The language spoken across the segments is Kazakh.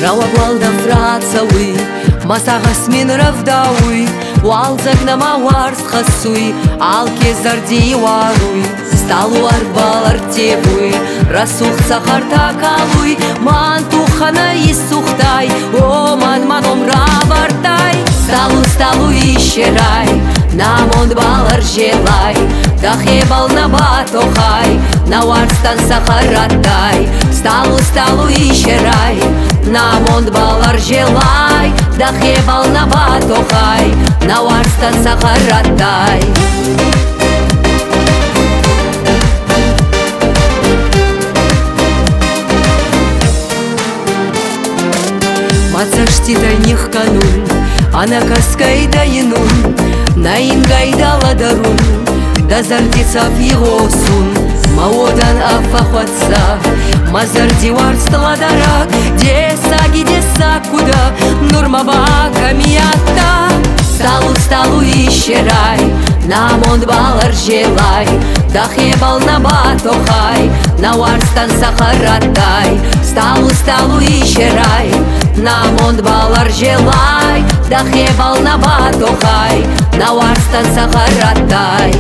Рауаблалда фрацауи, масағас мен равдауи, уалзагнама уарс хасуи, алке зарди уаруи, сталу арбалар тебуи, расух сахарта калуи, ман тухана исухтай, о ман омравартай, сталу ищерай, намонд балар желай, дахебал на батохай, на уарстан сахаратай, сталу ищерай, намонд балар желай, дахебал на батохай, на уарстан сахаратай. Мацашти тайних канун, ана каскай дайнун, наингай даладарун, да зардица фигосун, маодан афахватса, мазарди варстладарак, деса куда, нурмаба камията. Сталу ищерай, намонд балар желай, дахебал на батохай, на уарстан сахаратай. Сталу ищерай, намонд балар желай, дахебал на батохай, на уарстан сахаратай.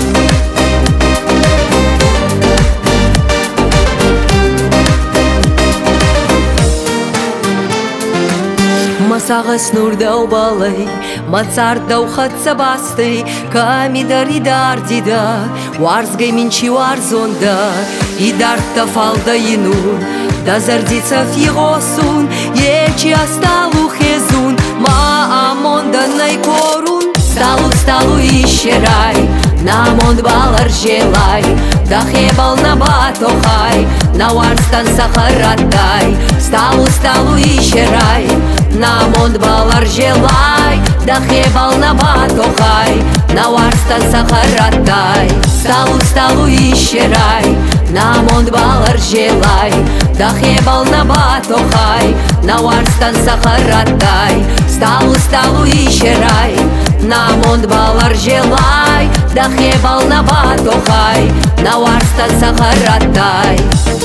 Масағас нұрдау балай, мацардау қатса бастай, камидар идар дида, уарзгай минчи уарзонда, идарта фалда инун, да зардица фигосун, ечи асталу хезун, ма амонда найкорун. Сталу ищерай, намонд балар желай, дахебал на батохай, на уарстан сахаратай. Сталу ищерай, намонд балар желай, дахебал на батохай, на уарстан сахаратай. Сталу ищерай, намонд балар желай, дахебал на батохай, на уарстан сахаратай. Сталу ищерай, намонд балар желай, дахебал на батохай, на уарстан сахаратай.